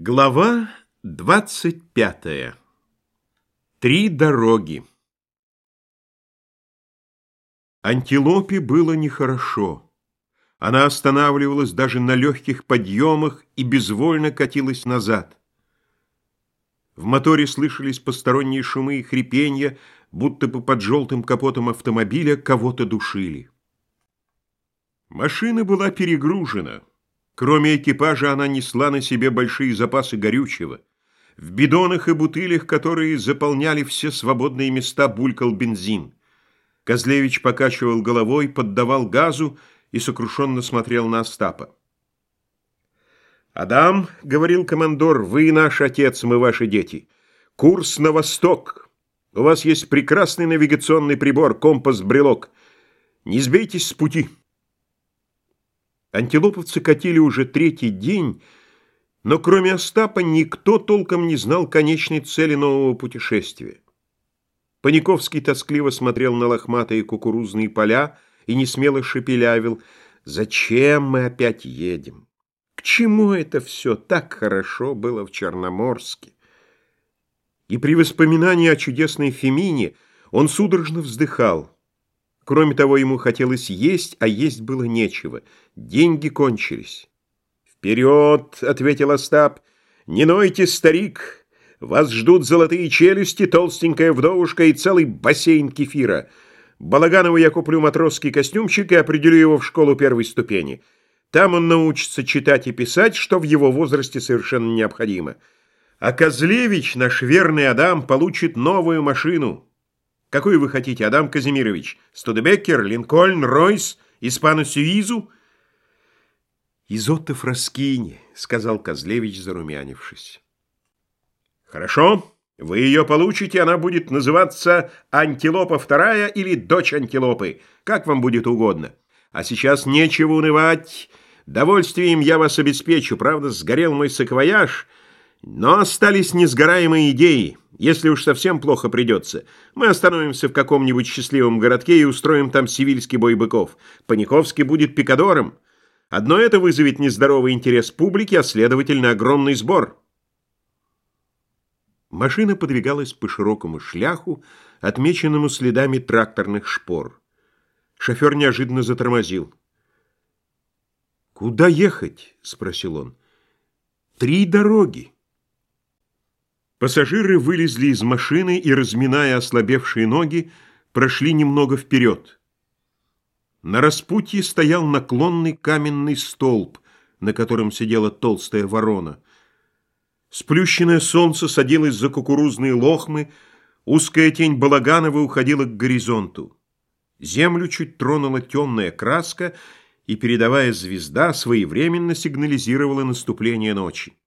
Глава 25. Три дороги. Антилопе было нехорошо. Она останавливалась даже на легких подъемах и безвольно катилась назад. В моторе слышались посторонние шумы и хрипенья, будто бы под желтым капотом автомобиля кого-то душили. Машина была перегружена. Кроме экипажа она несла на себе большие запасы горючего. В бидонах и бутылях, которые заполняли все свободные места, булькал бензин. Козлевич покачивал головой, поддавал газу и сокрушенно смотрел на Остапа. «Адам, — говорил командор, — вы наш отец, мы ваши дети. Курс на восток. У вас есть прекрасный навигационный прибор, компас-брелок. Не сбейтесь с пути». Антилоповцы катили уже третий день, но кроме Остапа никто толком не знал конечной цели нового путешествия. Паниковский тоскливо смотрел на лохматые кукурузные поля и несмело шепелявил: «Зачем мы опять едем? К чему это все? Так хорошо было в Черноморске». И при воспоминании о чудесной Фемине он судорожно вздыхал. Кроме того, ему хотелось есть, а есть было нечего. Деньги кончились. «Вперед!» — ответил Остап. «Не нойте, старик! Вас ждут золотые челюсти, толстенькая вдовушка и целый бассейн кефира. Балаганову я куплю матросский костюмчик и определю его в школу первой ступени. Там он научится читать и писать, что в его возрасте совершенно необходимо. А Козлевич, наш верный Адам, получит новую машину. Какую вы хотите, Адам Казимирович? Студебекер, Линкольн, Ройс, Испано-Сюизу?» «Изотто Фраскини», — сказал Козлевич, зарумянившись. «Хорошо, вы ее получите, она будет называться Антилопа II или Дочь Антилопы, как вам будет угодно. А сейчас нечего унывать, довольствием я вас обеспечу, правда, сгорел мой саквояж, но остались несгораемые идеи. Если уж совсем плохо придется, мы остановимся в каком-нибудь счастливом городке и устроим там сивильский бой быков. Паниковский будет пикадором. Одно это вызовет нездоровый интерес публики, а следовательно огромный сбор». Машина подвигалась по широкому шляху, отмеченному следами тракторных шпор. Шофер неожиданно затормозил. «Куда ехать?» — спросил он. «Три дороги». Пассажиры вылезли из машины и, разминая ослабевшие ноги, прошли немного вперед. На распутье стоял наклонный каменный столб, на котором сидела толстая ворона. Сплющенное солнце садилось за кукурузные лохмы, узкая тень Балаганова уходила к горизонту. Землю чуть тронула темная краска, и передовая звезда своевременно сигнализировала наступление ночи.